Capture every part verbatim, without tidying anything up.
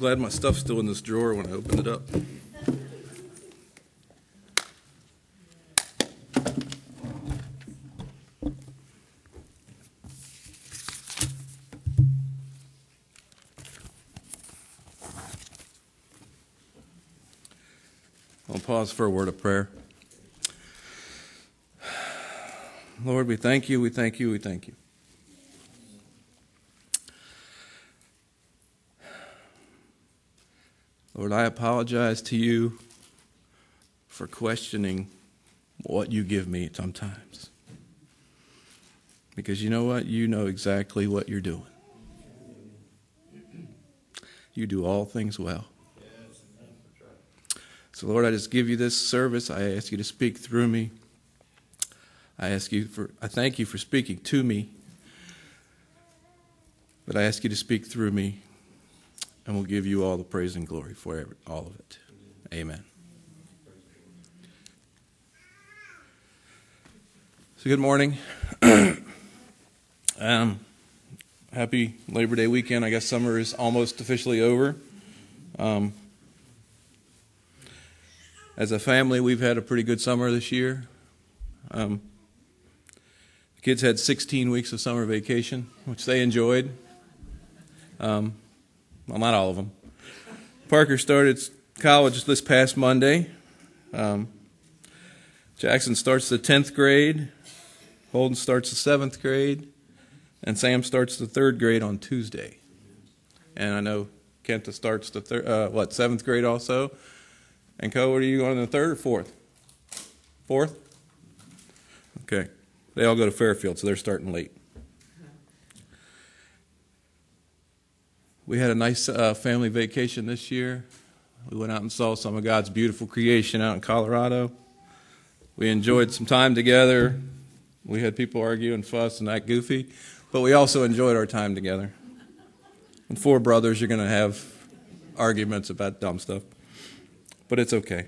glad my stuff's still in this drawer when I open it up. I'll pause for a word of prayer. Lord, we thank you, we thank you, we thank you. Lord, I apologize to you for questioning what you give me sometimes. Because you know what? You know exactly what you're doing. You do all things well. So, Lord, I just give you this service. I ask you to speak through me. I ask you for, I thank you for speaking to me. But I ask you to speak through me. And we'll give you all the praise and glory for every, all of it. Amen. So good morning. um, happy Labor Day weekend. I guess summer is almost officially over. Um, as a family, we've had a pretty good summer this year. Um, the kids had sixteen weeks of summer vacation, which they enjoyed. Um, Well, not all of them. Parker started college this past Monday. Um, Jackson starts the tenth grade. Holden starts the seventh grade. And Sam starts the third grade on Tuesday. And I know Kenta starts the thir- uh, what seventh grade also. And Co, what are you going in the third or fourth? Fourth? Okay. They all go to Fairfield, so they're starting late. We had a nice uh, family vacation this year. We went out and saw some of God's beautiful creation out in Colorado. We enjoyed some time together. We had people argue and fuss and act goofy, but we also enjoyed our time together. And four brothers, you're going to have arguments about dumb stuff, but it's okay.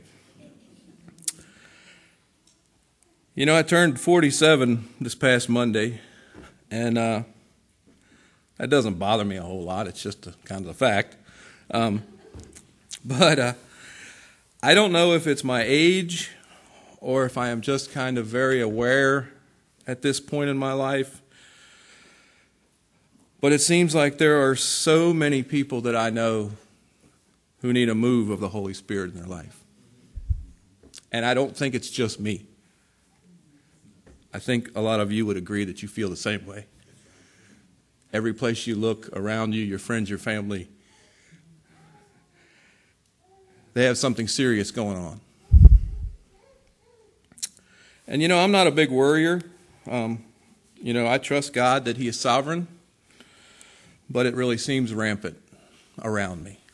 You know, I turned forty-seven this past Monday, and uh, that doesn't bother me a whole lot. It's just a, kind of a fact. Um, but uh, I don't know if it's my age or if I am just kind of very aware at this point in my life. But it seems like there are so many people that I know who need a move of the Holy Spirit in their life. And I don't think it's just me. I think a lot of you would agree that you feel the same way. Every place you look around you, your friends, your family, they have something serious going on. And you know, I'm not a big worrier. Um, you know, I trust God that He is sovereign, but it really seems rampant around me.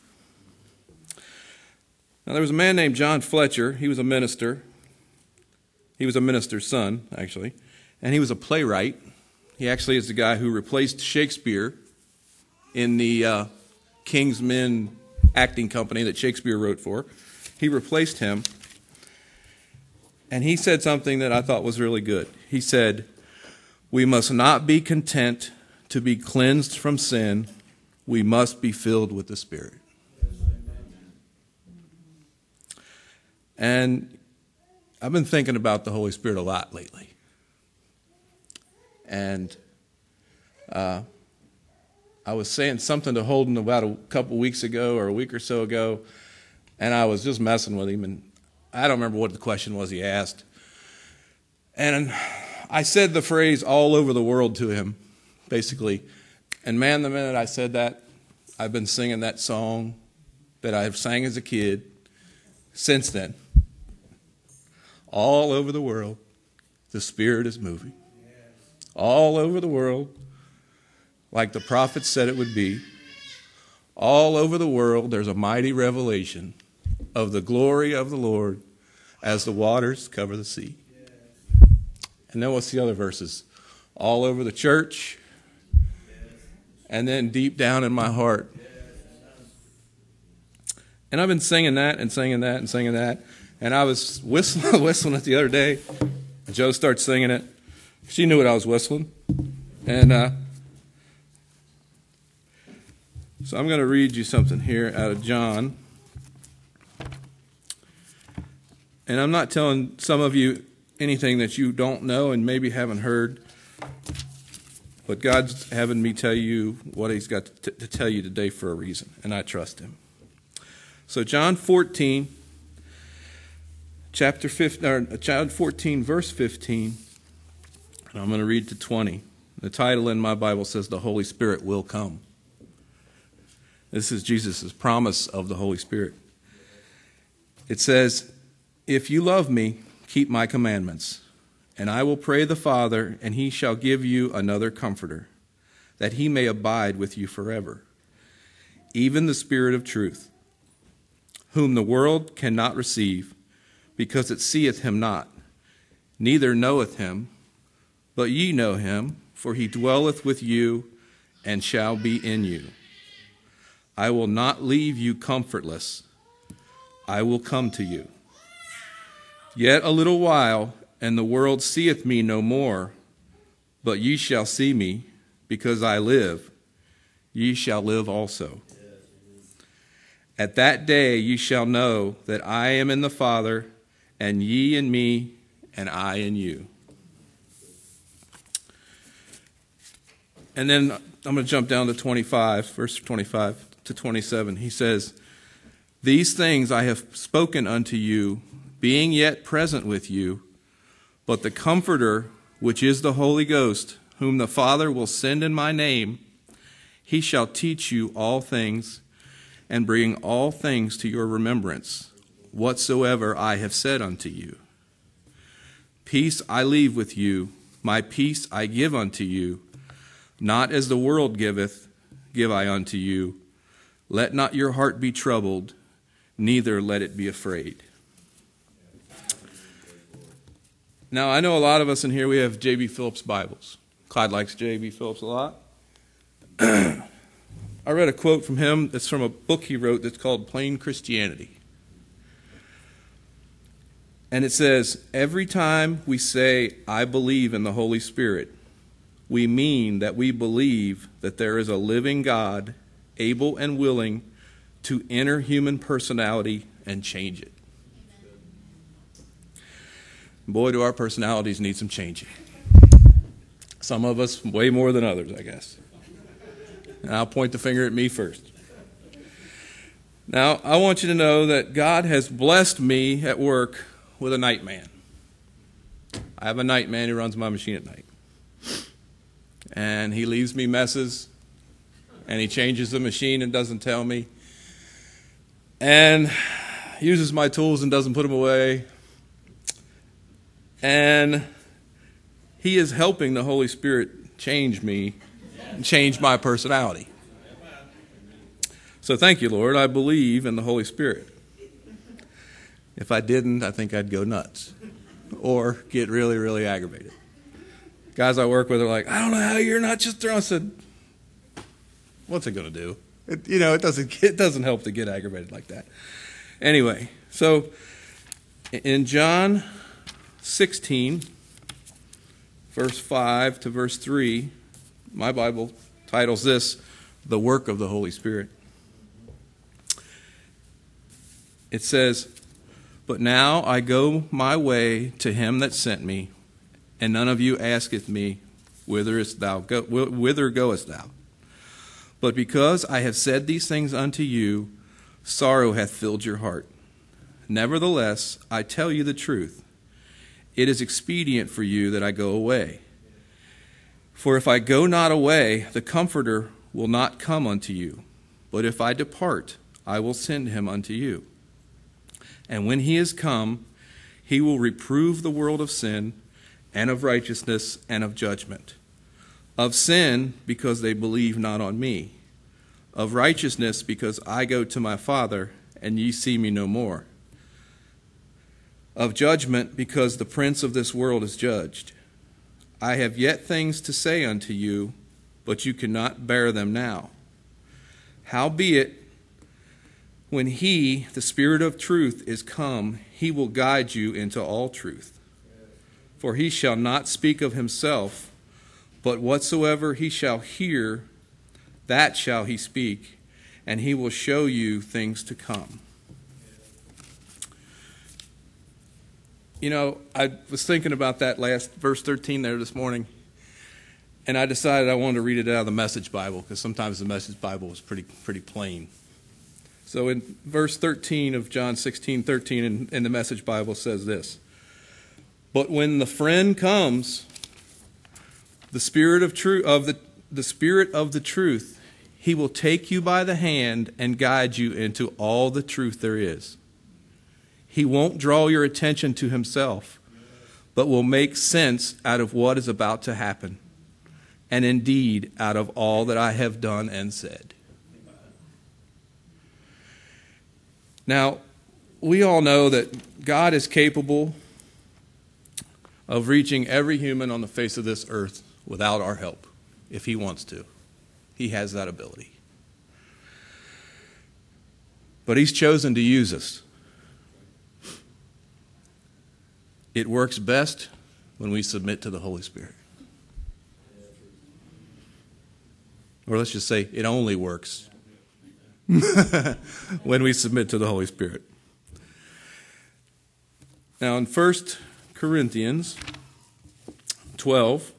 Now, there was a man named John Fletcher. He was a minister. He was a minister's son, actually, and he was a playwright. He actually is the guy who replaced Shakespeare in the uh, King's Men acting company that Shakespeare wrote for. He replaced him, and he said something that I thought was really good. He said, "We must not be content to be cleansed from sin. We must be filled with the Spirit." And I've been thinking about the Holy Spirit a lot lately. And uh, I was saying something to Holden about a couple weeks ago or a week or so ago, and I was just messing with him, and I don't remember what the question was he asked. And I said the phrase "all over the world" to him, basically. And man, the minute I said that, I've been singing that song that I sang as a kid since then. All over the world, the Spirit is moving. All over the world, like the prophet said it would be. All over the world, there's a mighty revelation of the glory of the Lord as the waters cover the sea. And then what's the other verses? All over the church, and then deep down in my heart. And I've been singing that and singing that and singing that. And I was whistling, whistling it the other day. And Joe starts singing it. She knew what I was whistling. And uh, So I'm going to read you something here out of John. And I'm not telling some of you anything that you don't know and maybe haven't heard. But God's having me tell you what he's got to, to tell you today for a reason. And I trust him. So John fourteen, chapter fifteen, or John fourteen, verse fifteen. And I'm going to read to twenty. The title in my Bible says, "The Holy Spirit will come." This is Jesus' promise of the Holy Spirit. It says, "If you love me, keep my commandments, and I will pray the Father, and he shall give you another comforter, that he may abide with you forever, even the Spirit of truth, whom the world cannot receive, because it seeth him not, neither knoweth him, but ye know him, for he dwelleth with you and shall be in you. I will not leave you comfortless. I will come to you. Yet a little while, and the world seeth me no more, but ye shall see me, because I live. Ye shall live also. At that day ye shall know that I am in the Father, and ye in me, and I in you." And then I'm going to jump down to twenty-five, verse twenty-five to twenty-seven. He says, "These things I have spoken unto you, being yet present with you, but the Comforter, which is the Holy Ghost, whom the Father will send in my name, he shall teach you all things, and bring all things to your remembrance, whatsoever I have said unto you. Peace I leave with you, my peace I give unto you. Not as the world giveth, give I unto you. Let not your heart be troubled, neither let it be afraid." Now, I know a lot of us in here, we have J B. Phillips Bibles. Clyde likes J B. Phillips a lot. I read a quote from him that's from a book he wrote that's called Plain Christianity. And it says, "Every time we say, 'I believe in the Holy Spirit,' we mean that we believe that there is a living God, able and willing to enter human personality and change it." Boy, do our personalities need some changing. Some of us way more than others, I guess. And I'll point the finger at me first. Now, I want you to know that God has blessed me at work with a night man. I have a night man who runs my machine at night. And he leaves me messes, and he changes the machine and doesn't tell me, and uses my tools and doesn't put them away. And he is helping the Holy Spirit change me and change my personality. So thank you, Lord. I believe in the Holy Spirit. If I didn't, I think I'd go nuts or get really, really aggravated. Guys I work with are like, "I don't know how you're not just throwing." I said, "What's it going to do?" It, you know, it doesn't, it doesn't help to get aggravated like that. Anyway, so in John sixteen, verse five to verse three, my Bible titles this, "The Work of the Holy Spirit." It says, "But now I go my way to him that sent me, and none of you asketh me, Whither is thou go, whither goest thou? But because I have said these things unto you, sorrow hath filled your heart. Nevertheless, I tell you the truth. It is expedient for you that I go away. For if I go not away, the Comforter will not come unto you. But if I depart, I will send him unto you. And when he is come, he will reprove the world of sin, and of righteousness, and of judgment. Of sin, because they believe not on me. Of righteousness, because I go to my Father, and ye see me no more. Of judgment, because the prince of this world is judged. I have yet things to say unto you, but you cannot bear them now. Howbeit, when he, the Spirit of truth, is come, he will guide you into all truth. For he shall not speak of himself, but whatsoever he shall hear, that shall he speak, and he will show you things to come. You know, I was thinking about that last verse thirteen there this morning, and I decided I wanted to read it out of the Message Bible, because sometimes the Message Bible is pretty pretty plain. So in verse thirteen of John sixteen thirteen in, in the Message Bible says this: "But when the friend comes, the Spirit of truth of the the Spirit of the truth, he will take you by the hand and guide you into all the truth there is. He won't draw your attention to himself, but will make sense out of what is about to happen, and indeed out of all that I have done and said." Now, we all know that God is capable of reaching every human on the face of this earth without our help, if he wants to. He has that ability. But he's chosen to use us. It works best when we submit to the Holy Spirit. Or let's just say it only works when we submit to the Holy Spirit. Now in First Corinthians twelve,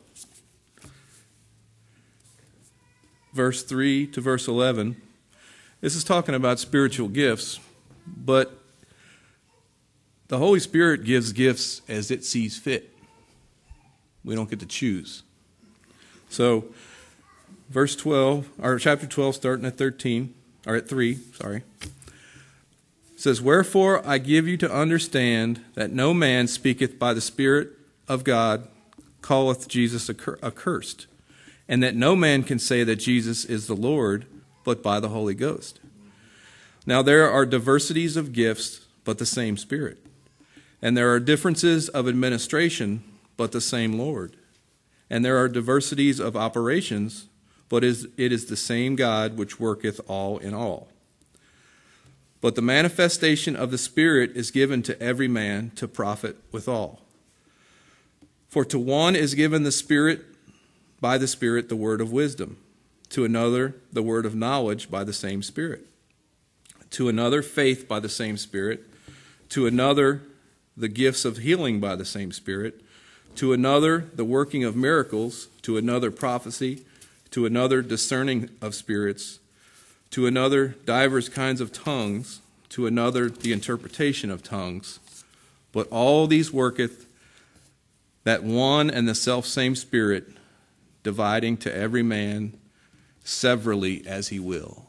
verse three to verse eleven, this is talking about spiritual gifts, but the Holy Spirit gives gifts as it sees fit. We don't get to choose. So, verse twelve, or chapter twelve, starting at thirteen, or at three, sorry, says, "Wherefore I give you to understand that no man speaketh by the Spirit of God calleth Jesus accursed, and that no man can say that Jesus is the Lord but by the Holy Ghost. Now there are diversities of gifts, but the same Spirit. And there are differences of administration, but the same Lord. And there are diversities of operations, but it is the same God which worketh all in all. But the manifestation of the Spirit is given to every man to profit withal. For to one is given the Spirit, by the Spirit the word of wisdom, to another the word of knowledge by the same Spirit, to another faith by the same Spirit, to another the gifts of healing by the same Spirit, to another the working of miracles, to another prophecy, to another discerning of spirits, to another divers kinds of tongues, to another the interpretation of tongues. But all these worketh that one and the selfsame Spirit, dividing to every man severally as he will."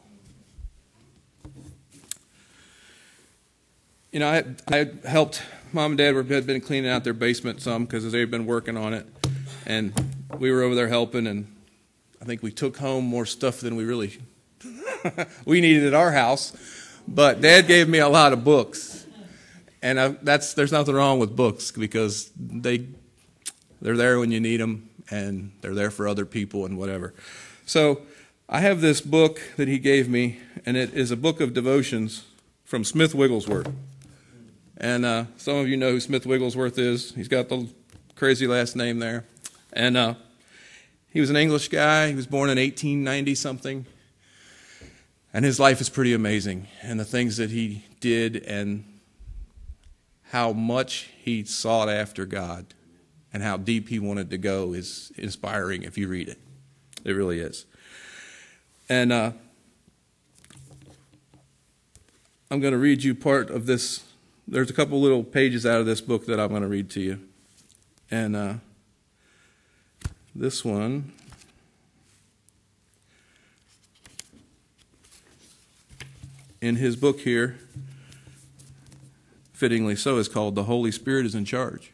You know, I, I helped, Mom and Dad were, had been cleaning out their basement some because they'd been working on it. And we were over there helping, and I think we took home more stuff than we really we needed at our house. But Dad gave me a lot of books. And I, that's there's nothing wrong with books, because they, they're there when you need them, and they're there for other people and whatever. So I have this book that he gave me, and it is a book of devotions from Smith Wigglesworth. And uh, some of you know who Smith Wigglesworth is. He's got the crazy last name there. And uh, he was an English guy. He was born in eighteen ninety something. And his life is pretty amazing. And the things that he did and how much he sought after God and how deep he wanted to go is inspiring if you read it. It really is. And uh, I'm going to read you part of this. There's a couple little pages out of this book that I'm going to read to you. And uh, this one, in his book here, fittingly so, is called "The Holy Spirit is in Charge."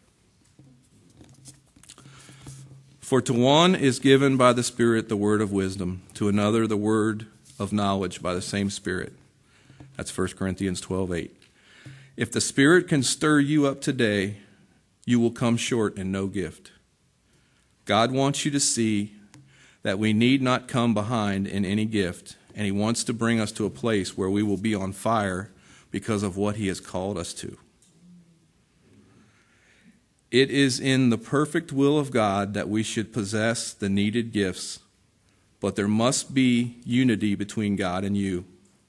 "For to one is given by the Spirit the word of wisdom, to another the word of knowledge by the same Spirit." That's First Corinthians twelve eight. "If the Spirit can stir you up today, you will come short in no gift. God wants you to see that we need not come behind in any gift, and he wants to bring us to a place where we will be on fire because of what he has called us to. It is in the perfect will of God that we should possess the needed gifts, but there must be unity between God and you.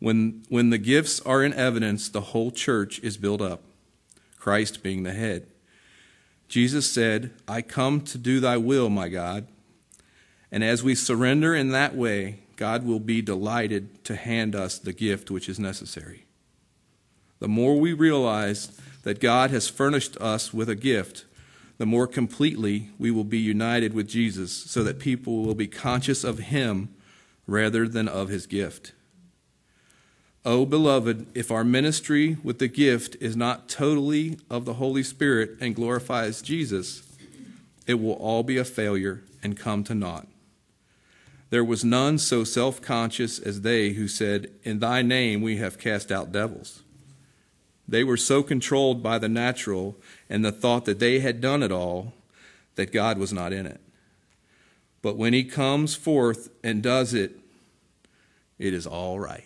When, when the gifts are in evidence, the whole church is built up, Christ being the head. Jesus said, I come to do thy will, my God. And as we surrender in that way, God will be delighted to hand us the gift which is necessary. The more we realize that God has furnished us with a gift, the more completely we will be united with Jesus, so that people will be conscious of him rather than of his gift. Oh, beloved, if our ministry with the gift is not totally of the Holy Spirit and glorifies Jesus, it will all be a failure and come to naught. There was none so self-conscious as they who said, in thy name we have cast out devils. They were so controlled by the natural and the thought that they had done it all, that God was not in it. But when he comes forth and does it, it is all right.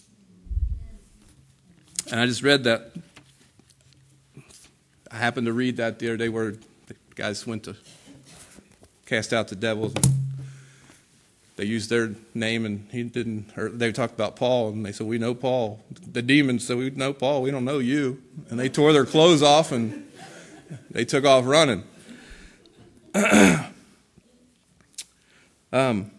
And I just read that. I happened to read that the other day where the guys went to cast out the devils. They used their name, and he didn't. Or they talked about Paul, and they said, "We know Paul." The demons said, "We know Paul. We don't know you." And they tore their clothes off, and they took off running. um,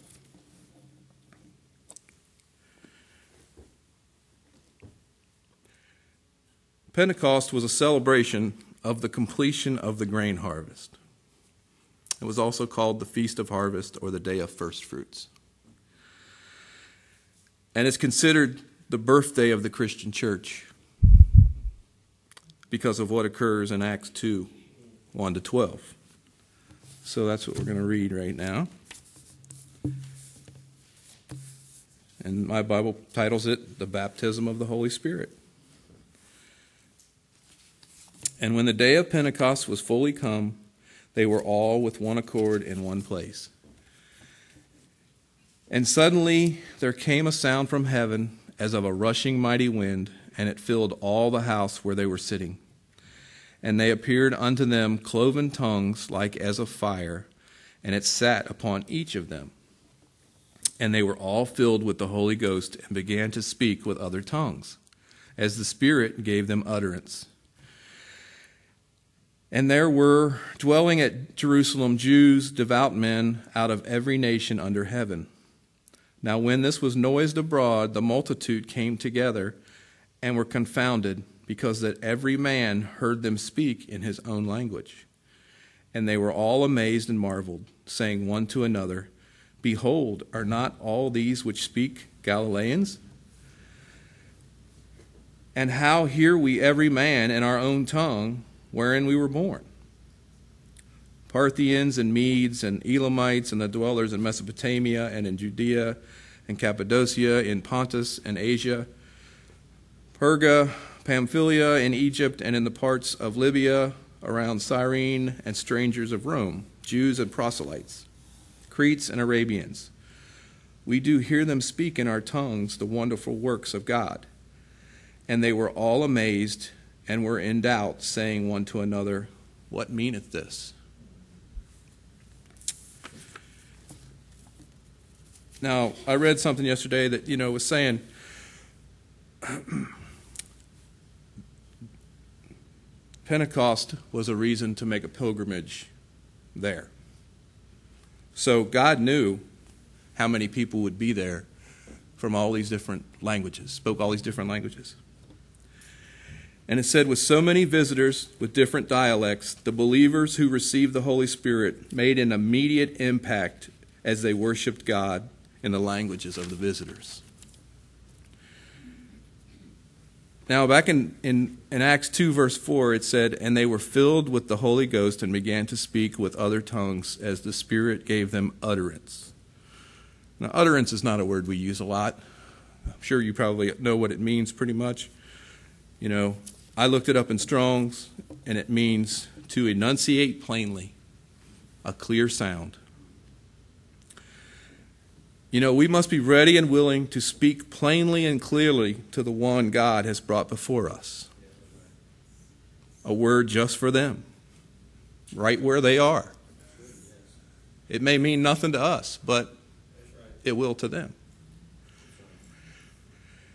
Pentecost was a celebration of the completion of the grain harvest. It was also called the Feast of Harvest or the Day of First Fruits. And it's considered the birthday of the Christian church because of what occurs in Acts two, one to twelve. So that's what we're going to read right now. And my Bible titles it, The Baptism of the Holy Spirit. And when the day of Pentecost was fully come, they were all with one accord in one place. And suddenly there came a sound from heaven as of a rushing mighty wind, and it filled all the house where they were sitting. And they appeared unto them cloven tongues like as of fire, and it sat upon each of them. And they were all filled with the Holy Ghost, and began to speak with other tongues, as the Spirit gave them utterance. And there were dwelling at Jerusalem Jews, devout men, out of every nation under heaven. Now when this was noised abroad, the multitude came together and were confounded, because that every man heard them speak in his own language. And they were all amazed and marveled, saying one to another, Behold, are not all these which speak Galileans? And how hear we every man in our own tongue, wherein we were born? Parthians and Medes and Elamites and the dwellers in Mesopotamia and in Judea and Cappadocia, in Pontus and Asia, Perga, Pamphylia, in Egypt, and in the parts of Libya around Cyrene, and strangers of Rome, Jews and proselytes, Cretes and Arabians. We do hear them speak in our tongues the wonderful works of God. And they were all amazed and were in doubt, saying one to another, What meaneth this? Now, I read something yesterday that, you know, was saying Pentecost was a reason to make a pilgrimage there. So God knew how many people would be there from all these different languages, spoke all these different languages. And it said, with so many visitors with different dialects, the believers who received the Holy Spirit made an immediate impact as they worshiped God in the languages of the visitors. Now, back in, in, in Acts two, verse four, it said, And they were filled with the Holy Ghost and began to speak with other tongues as the Spirit gave them utterance. Now, utterance is not a word we use a lot. I'm sure you probably know what it means pretty much. You know, I looked it up in Strong's, and it means to enunciate plainly, a clear sound. You know, we must be ready and willing to speak plainly and clearly to the one God has brought before us. A word just for them, right where they are. It may mean nothing to us, but it will to them.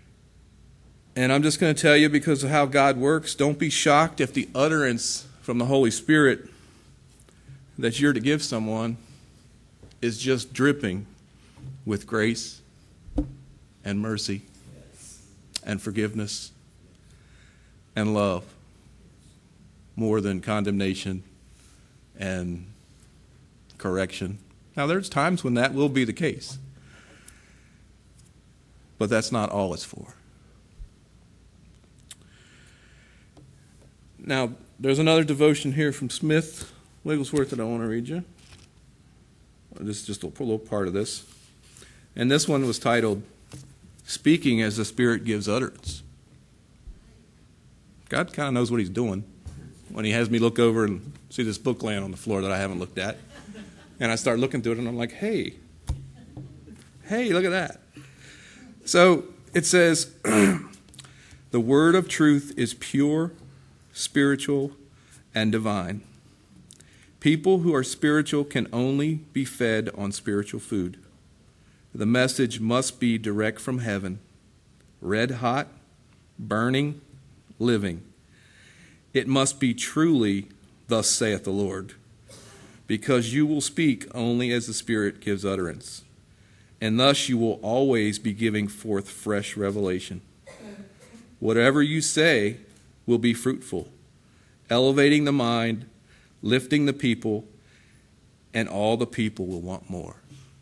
And I'm just going to tell you, because of how God works, don't be shocked if the utterance from the Holy Spirit that you're to give someone is just dripping with grace and mercy and forgiveness and love more than condemnation and correction. Now, there's times when that will be the case, but that's not all it's for. Now, there's another devotion here from Smith Wigglesworth that I want to read you. This is just a little part of this. And this one was titled, Speaking as the Spirit Gives Utterance. God kind of knows what he's doing when he has me look over and see this book laying on the floor that I haven't looked at. And I start looking through it and I'm like, hey, hey, look at that. So it says, the word of truth is pure, spiritual, and divine. People who are spiritual can only be fed on spiritual food. The message must be direct from heaven, red hot, burning, living. It must be truly, thus saith the Lord, because you will speak only as the Spirit gives utterance, and thus you will always be giving forth fresh revelation. Whatever you say will be fruitful, elevating the mind, lifting the people, and all the people will want more.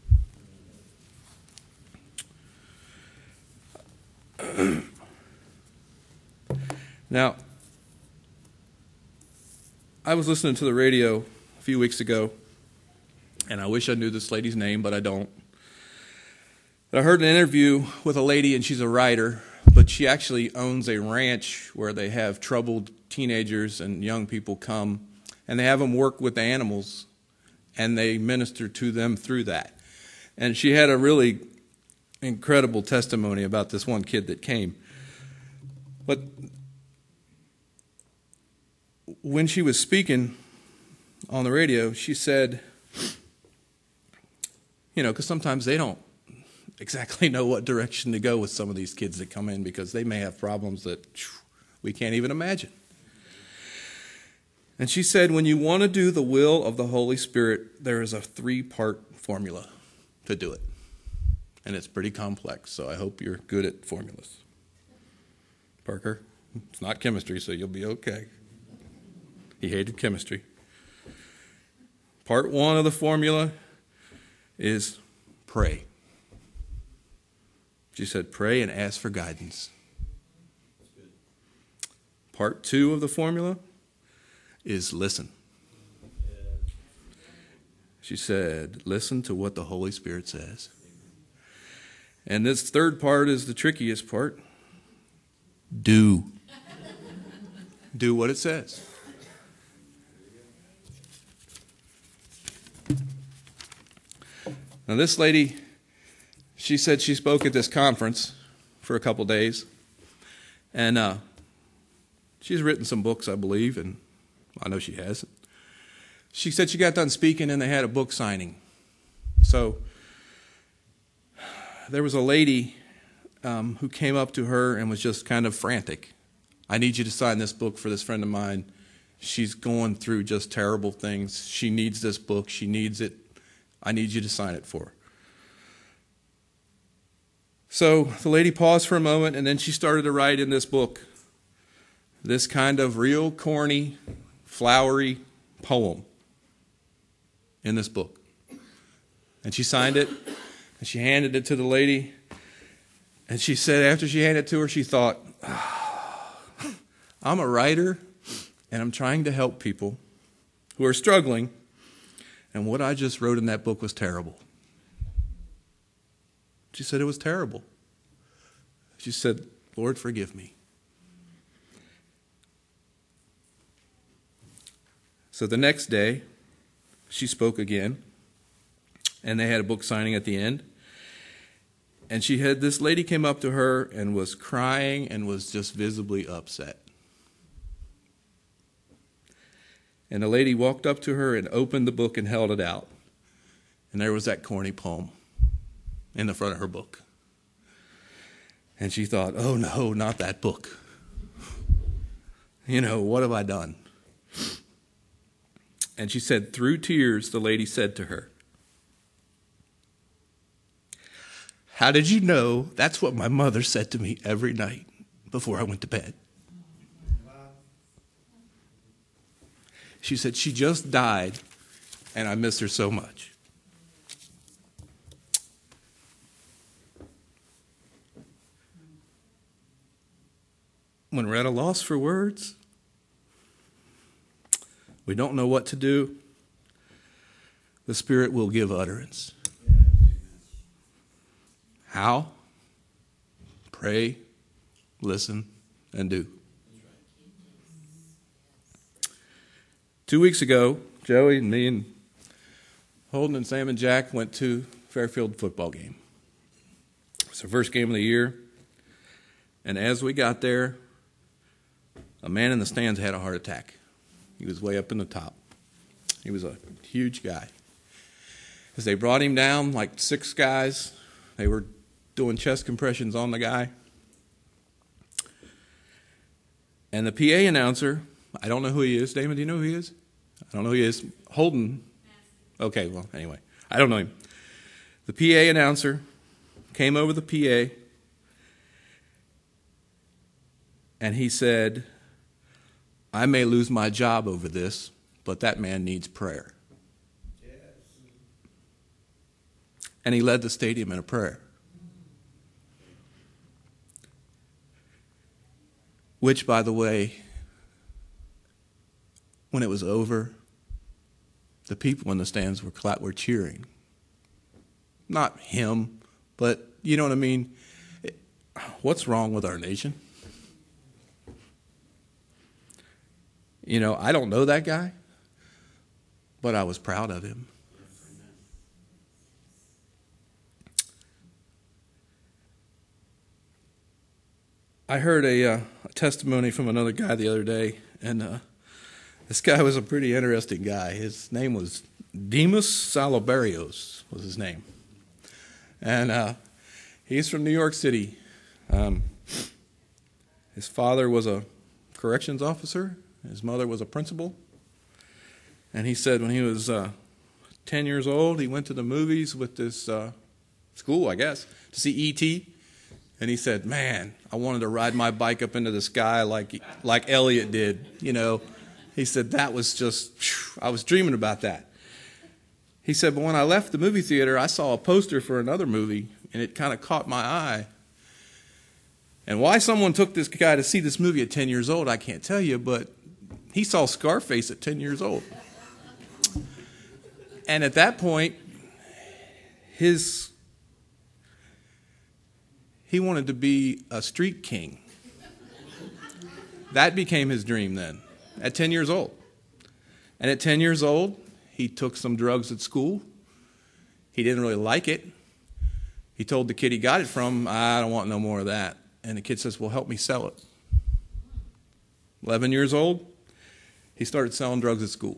Now, I was listening to the radio a few weeks ago, and I wish I knew this lady's name, but I don't. But I heard an interview with a lady, and she's a writer, but she actually owns a ranch where they have troubled teenagers and young people come, and they have them work with the animals, and they minister to them through that. And she had a really incredible testimony about this one kid that came. But when she was speaking on the radio, she said, you know, because sometimes they don't exactly know what direction to go with some of these kids that come in, because they may have problems that we can't even imagine. And she said, when you want to do the will of the Holy Spirit, there is a three-part formula to do it. And it's pretty complex, so I hope you're good at formulas. Parker, it's not chemistry, so you'll be okay. He hated chemistry. Part one of the formula is pray. She said, pray and ask for guidance. Part two of the formula is listen. She said, listen to what the Holy Spirit says. And this third part is the trickiest part. Do. Do what it says. Now this lady, she said she spoke at this conference for a couple days. And uh, she's written some books, I believe, and I know she has. She said she got done speaking and they had a book signing. So there was a lady um, who came up to her and was just kind of frantic. I need you to sign this book for this friend of mine. She's going through just terrible things. She needs this book. She needs it. I need you to sign it for her. So the lady paused for a moment, and then she started to write in this book this kind of real corny, flowery poem in this book. And she signed it, and she handed it to the lady. And she said after she handed it to her, she thought, oh, I'm a writer, and I'm trying to help people who are struggling, and what I just wrote in that book was terrible. She said it was terrible. She said, Lord, forgive me. So the next day, she spoke again, and they had a book signing at the end. And she had, this lady came up to her and was crying and was just visibly upset. And the lady walked up to her and opened the book and held it out. And there was that corny poem in the front of her book. And she thought, oh no, not that book. You know, what have I done? And she said, through tears, the lady said to her, how did you know that's what my mother said to me every night before I went to bed? She said, she just died, and I miss her so much. When we're at a loss for words, we don't know what to do, the Spirit will give utterance. How? Pray, listen, and do. Two weeks ago, Joey and me and Holden and Sam and Jack went to Fairfield football game. It's the first game of the year. And as we got there, a man in the stands had a heart attack. He was way up in the top. He was a huge guy. As they brought him down, like six guys, they were doing chest compressions on the guy. And the P A announcer, I don't know who he is. Damon, do you know who he is? I don't know who he is. Holden. Okay, well, anyway, I don't know him. The P A announcer came over the P A, and he said, I may lose my job over this, but that man needs prayer. Yes. And he led the stadium in a prayer. Which, by the way, when it was over, the people in the stands were cla- were cheering. Not him, but you know what I mean? What's wrong with our nation? You know, I don't know that guy, but I was proud of him. I heard a, uh, a testimony from another guy the other day, and uh, this guy was a pretty interesting guy. His name was Demas Salabarios, was his name. And uh, he's from New York City. Um, his father was a corrections officer. His mother was a principal. And he said when he was uh, ten years old, he went to the movies with this uh, school, I guess, to see E T And he said, man, I wanted to ride my bike up into the sky like like Elliot did, you know. He said, that was just, I was dreaming about that. He said, but when I left the movie theater, I saw a poster for another movie, and it kind of caught my eye. And why someone took this guy to see this movie at ten years old, I can't tell you, but he saw Scarface at ten years old. And at that point, his he wanted to be a street king. That became his dream then, at ten years old. And at ten years old, he took some drugs at school. He didn't really like it. He told the kid he got it from, I don't want no more of that. And the kid says, well, help me sell it. eleven years old, he started selling drugs at school.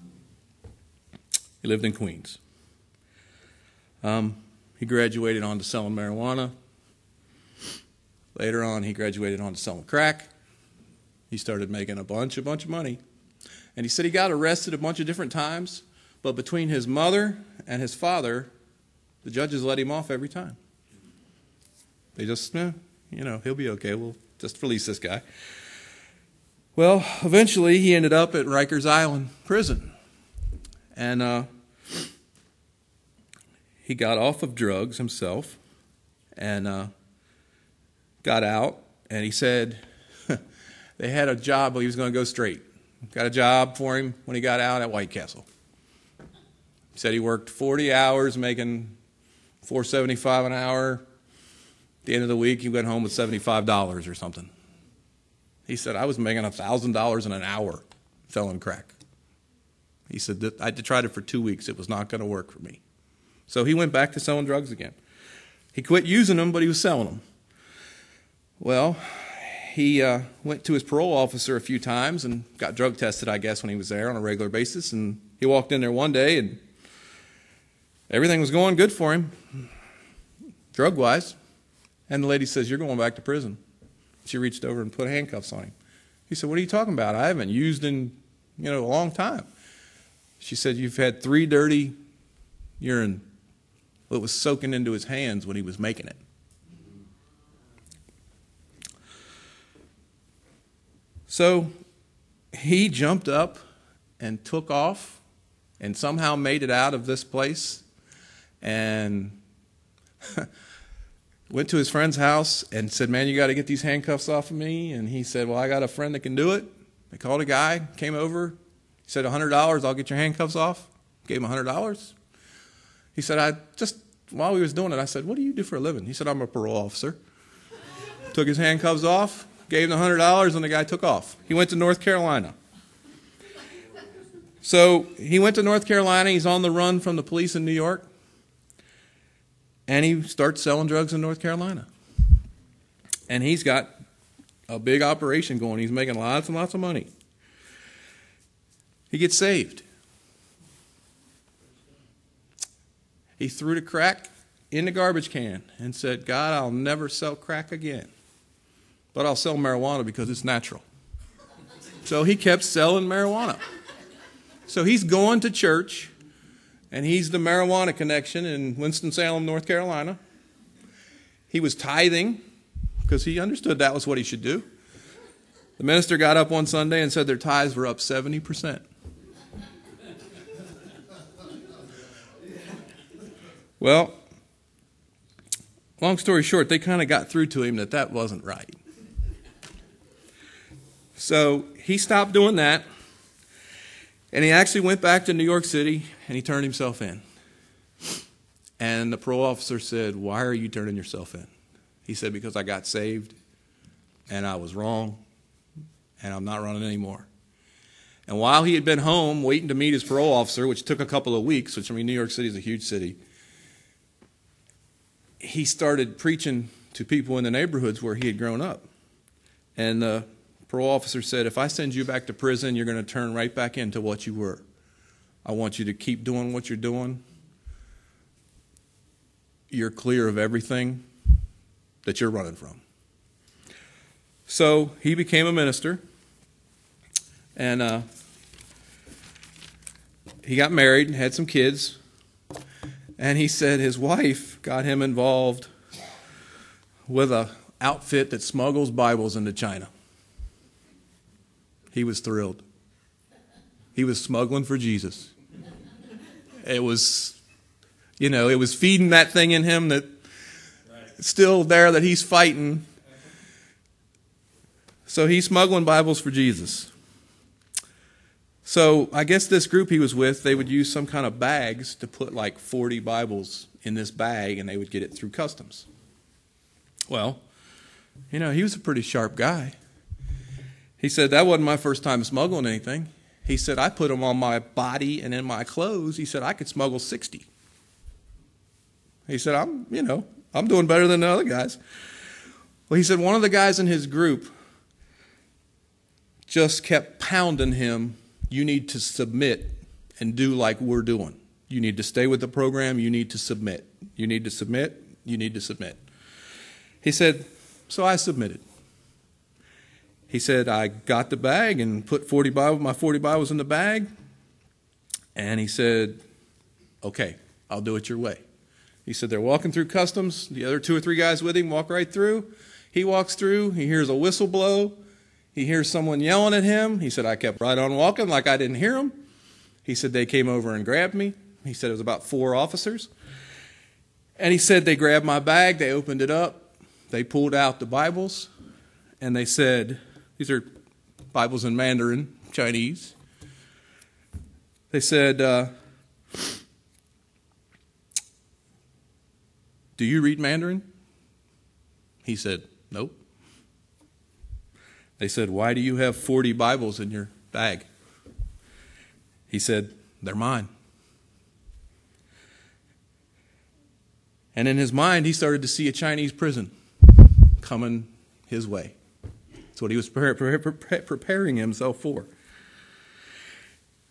He lived in Queens. Um, he graduated on to selling marijuana. Later on, he graduated on to selling crack. He started making a bunch, a bunch of money. And he said he got arrested a bunch of different times, but between his mother and his father, the judges let him off every time. They just, eh, you know, he'll be okay. We'll just release this guy. Well, eventually he ended up at Rikers Island prison. And uh, he got off of drugs himself and uh, got out. And he said they had a job, but he was going to go straight. Got a job for him when he got out at White Castle. He said he worked forty hours, making four dollars and seventy-five cents an hour. At the end of the week, he went home with seventy-five dollars or something. He said, I was making one thousand dollars in an hour selling crack. He said, that I tried it for two weeks. It was not going to work for me. So he went back to selling drugs again. He quit using them, but he was selling them. Well, he uh, went to his parole officer a few times and got drug tested, I guess, when he was there on a regular basis. And he walked in there one day, and everything was going good for him, drug-wise. And the lady says, "You're going back to prison." She reached over and put handcuffs on him. He said, "What are you talking about? I haven't used in, you know, a long time." She said, "You've had three dirty urine that was soaking into his hands when he was making it." So he jumped up and took off and somehow made it out of this place and went to his friend's house and said, "Man, you got to get these handcuffs off of me." And he said, "Well, I got a friend that can do it." They called a guy, came over. He said, one hundred dollars, I'll get your handcuffs off. Gave him one hundred dollars. He said, I just, while he was doing it, I said, "What do you do for a living?" He said, "I'm a parole officer." Took his handcuffs off, gave him the one hundred dollars, and the guy took off. He went to North Carolina. So he went to North Carolina. He's on the run from the police in New York. And he starts selling drugs in North Carolina. And he's got a big operation going. He's making lots and lots of money. He gets saved. He threw the crack in the garbage can and said, "God, I'll never sell crack again. But I'll sell marijuana because it's natural." So he kept selling marijuana. So he's going to church, and he's the marijuana connection in Winston-Salem, North Carolina. He was tithing because he understood that was what he should do. The minister got up one Sunday and said their tithes were up seventy percent. Well, long story short, they kind of got through to him that that wasn't right. So he stopped doing that, and he actually went back to New York City, and he turned himself in. And the parole officer said, "Why are you turning yourself in?" He said, "Because I got saved, and I was wrong, and I'm not running anymore." And while he had been home waiting to meet his parole officer, which took a couple of weeks, which, I mean, New York City is a huge city, he started preaching to people in the neighborhoods where he had grown up. And the parole officer said, "If I send you back to prison, you're going to turn right back into what you were. I want you to keep doing what you're doing. You're clear of everything that you're running from." So he became a minister, and uh, he got married and had some kids. And he said his wife got him involved with an outfit that smuggles Bibles into China. He was thrilled. He was smuggling for Jesus. It was, you know, it was feeding that thing in him that still there that he's fighting. So he's smuggling Bibles for Jesus. So I guess this group he was with, they would use some kind of bags to put like forty Bibles in this bag, and they would get it through customs. Well, you know, he was a pretty sharp guy. He said, "That wasn't my first time smuggling anything." He said, "I put them on my body and in my clothes." He said, "I could smuggle sixty. He said, I'm, you know, I'm doing better than the other guys. Well, he said one of the guys in his group just kept pounding him, "You need to submit and do like we're doing. You need to stay with the program. You need to submit. You need to submit. You need to submit." He said, so I submitted. He said, I got the bag and put forty Bibles, my forty Bibles in the bag. And he said, "Okay, I'll do it your way." He said they're walking through customs. The other two or three guys with him walk right through. He walks through. He hears a whistle blow. He hears someone yelling at him. He said, I kept right on walking like I didn't hear him. He said they came over and grabbed me. He said it was about four officers. And he said they grabbed my bag. They opened it up. They pulled out the Bibles. And they said, these are Bibles in Mandarin, Chinese. They said, uh, "Do you read Mandarin?" He said, "Nope." They said, "Why do you have forty Bibles in your bag?" He said, "They're mine." And in his mind, he started to see a Chinese prison coming his way. That's what he was prepare, prepare, preparing himself for.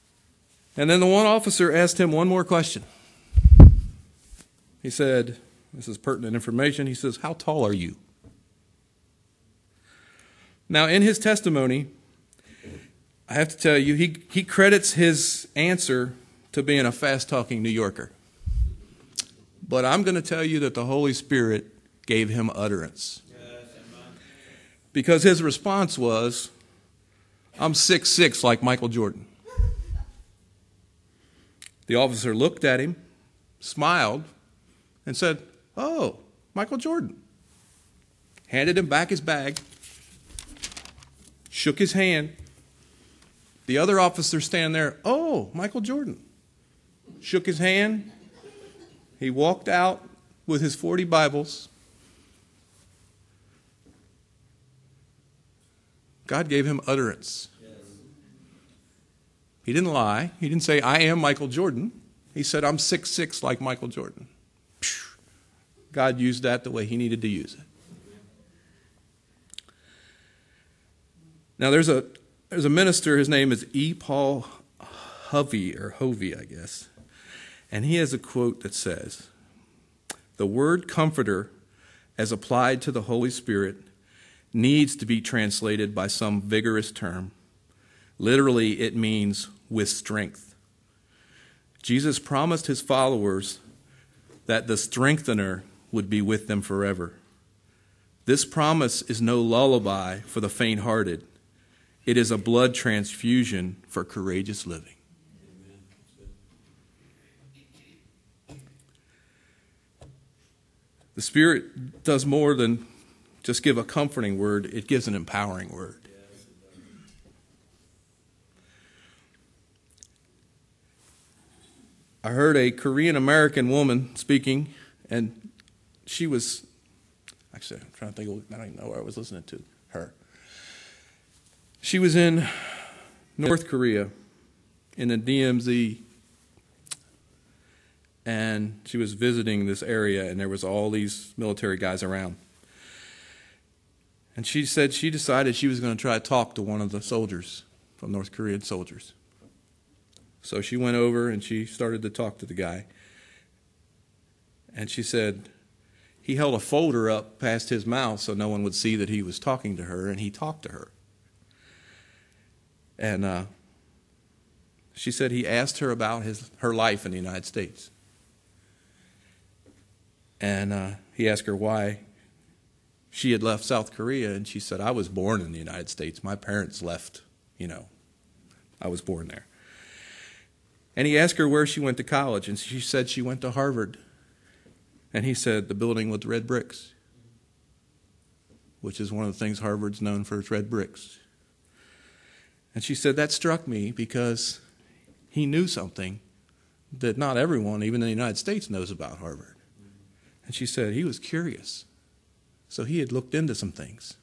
And then the one officer asked him one more question. He said, This is pertinent information. He says, "How tall are you?" Now, in his testimony, I have to tell you, he, he credits his answer to being a fast-talking New Yorker. But I'm going to tell you that the Holy Spirit gave him utterance. Because his response was, "I'm six foot six like Michael Jordan." The officer looked at him, smiled, and said, "Oh, Michael Jordan." Handed him back his bag, shook his hand. The other officer standing there, "Oh, Michael Jordan." Shook his hand. He walked out with his forty Bibles. God gave him utterance. He didn't lie. He didn't say, "I am Michael Jordan." He said, "I'm six foot six like Michael Jordan." God used that the way he needed to use it. Now there's a there's a minister, his name is E. Paul Hovey, or Hovey, I guess. And he has a quote that says, "The word comforter, as applied to the Holy Spirit, needs to be translated by some vigorous term. Literally, it means with strength. Jesus promised his followers that the strengthener would be with them forever. This promise is no lullaby for the faint-hearted. It is a blood transfusion for courageous living." The Spirit does more than just give a comforting word. It gives an empowering word. I heard a Korean American woman speaking, and she was, actually, I'm trying to think, of, I don't even know where I was listening to her. She was in North Korea, in the D M Z, and she was visiting this area, and there was all these military guys around. And she said she decided she was going to try to talk to one of the soldiers, from North Korean soldiers. So she went over and she started to talk to the guy. And she said he held a folder up past his mouth so no one would see that he was talking to her, and he talked to her. And uh, she said he asked her about his her life in the United States. And uh, he asked her why she had left South Korea, and she said, "I was born in the United States. My parents left, you know, I was born there." And he asked her where she went to college, and she said she went to Harvard. And he said, "The building with red bricks," which is one of the things Harvard's known for, is red bricks. And she said, that struck me because he knew something that not everyone, even in the United States, knows about Harvard. And she said he was curious. So he had looked into some things.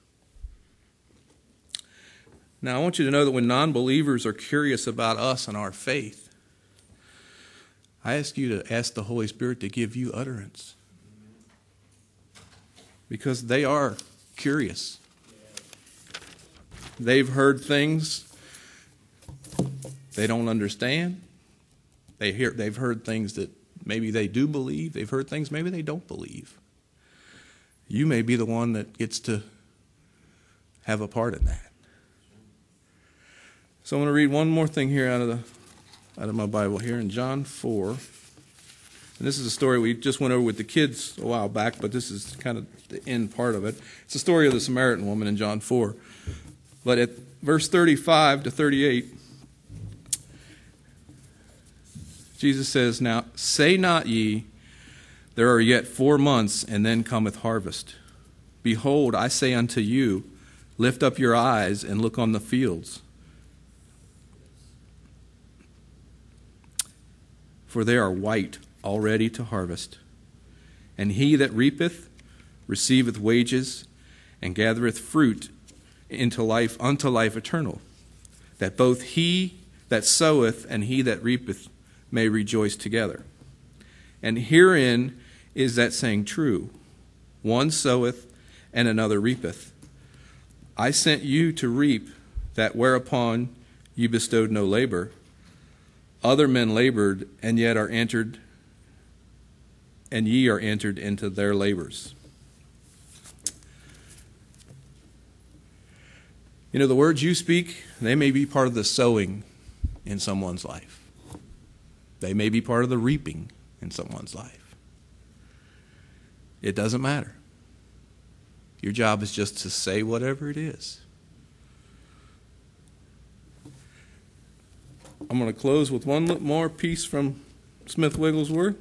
Now, I want you to know that when non-believers are curious about us and our faith, I ask you to ask the Holy Spirit to give you utterance. Because they are curious. They've heard things they don't understand. They hear, they've heard things that maybe they do believe. They've heard things maybe they don't believe. You may be the one that gets to have a part in that. So I want to read one more thing here out of the out of my Bible here in John four. And this is a story we just went over with the kids a while back, but this is kind of the end part of it. It's the story of the Samaritan woman in John four. But at verse thirty-five to thirty-eight, Jesus says, "Now say not ye, there are yet four months, and then cometh harvest. Behold, I say unto you, lift up your eyes and look on the fields, for they are white already to harvest. And he that reapeth receiveth wages, and gathereth fruit into life unto life eternal, that both he that soweth and he that reapeth may rejoice together. And herein is that saying true, one soweth and another reapeth. I sent you to reap that whereupon you bestowed no labor. Other men labored, and yet are entered and ye are entered into their labors. You know, the words you speak, they may be part of the sowing in someone's life. They may be part of the reaping in someone's life. It doesn't matter. Your job is just to say whatever it is. I'm going to close with one more piece from Smith Wigglesworth.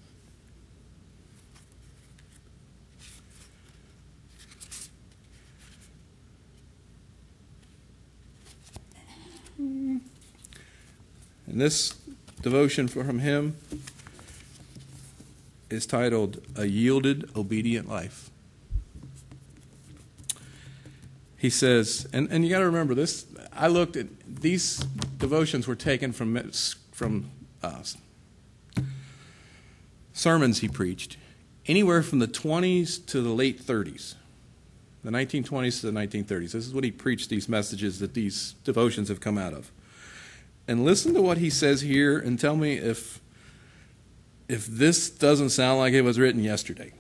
And this devotion from him is titled, A Yielded, Obedient Life. He says, and, and you got to remember this, I looked at, these devotions were taken from, from uh, sermons he preached, anywhere from the twenties to the late thirties, the nineteen twenties to the nineteen thirties. This is what he preached, these messages that these devotions have come out of. And listen to what he says here and tell me if, if this doesn't sound like it was written yesterday.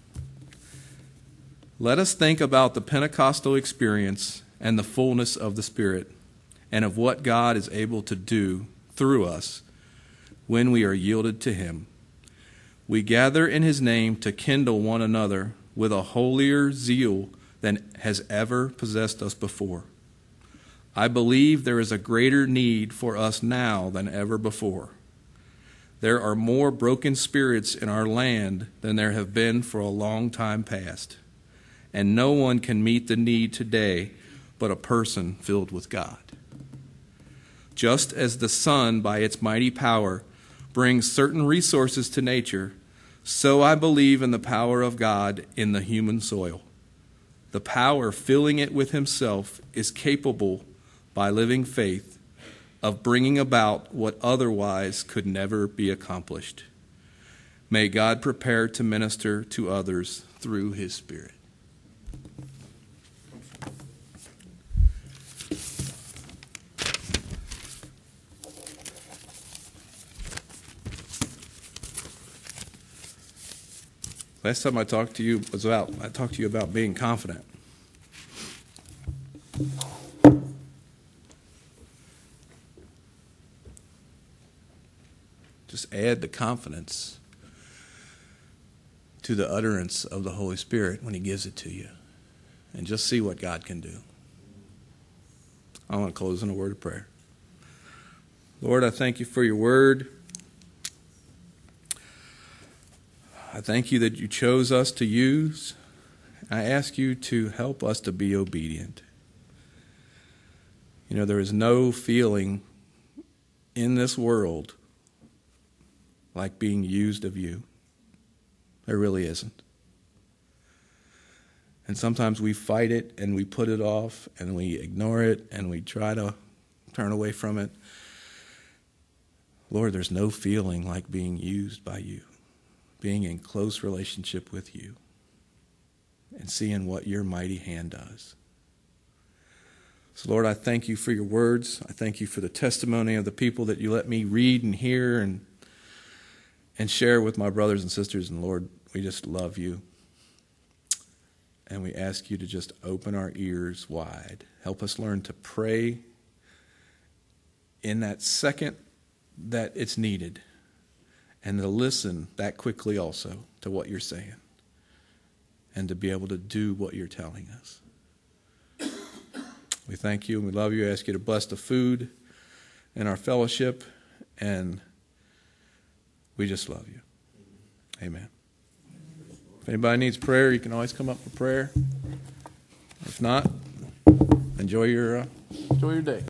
Let us think about the Pentecostal experience and the fullness of the Spirit and of what God is able to do through us when we are yielded to Him. We gather in His name to kindle one another with a holier zeal than has ever possessed us before. I believe there is a greater need for us now than ever before. There are more broken spirits in our land than there have been for a long time past. And no one can meet the need today but a person filled with God. Just as the sun, by its mighty power, brings certain resources to nature, so I believe in the power of God in the human soil. The power filling it with Himself is capable, by living faith, of bringing about what otherwise could never be accomplished. May God prepare to minister to others through His Spirit. Last time I talked to you was about, I talked to you about being confident. Just add the confidence to the utterance of the Holy Spirit when He gives it to you. And just see what God can do. I want to close in a word of prayer. Lord, I thank You for Your word. I thank You that You chose us to use. I ask You to help us to be obedient. You know, there is no feeling in this world like being used of You. There really isn't. And sometimes we fight it and we put it off and we ignore it and we try to turn away from it. Lord, there's no feeling like being used by You. Being in close relationship with You and seeing what Your mighty hand does. So, Lord, I thank You for Your words. I thank You for the testimony of the people that You let me read and hear and and share with my brothers and sisters. And, Lord, we just love You. And we ask You to just open our ears wide. Help us learn to pray in that second that it's needed. And to listen that quickly also to what You're saying. And to be able to do what You're telling us. We thank You and we love You. I ask You to bless the food and our fellowship. And we just love You. Amen. If anybody needs prayer, you can always come up for prayer. If not, enjoy your, uh, enjoy your day.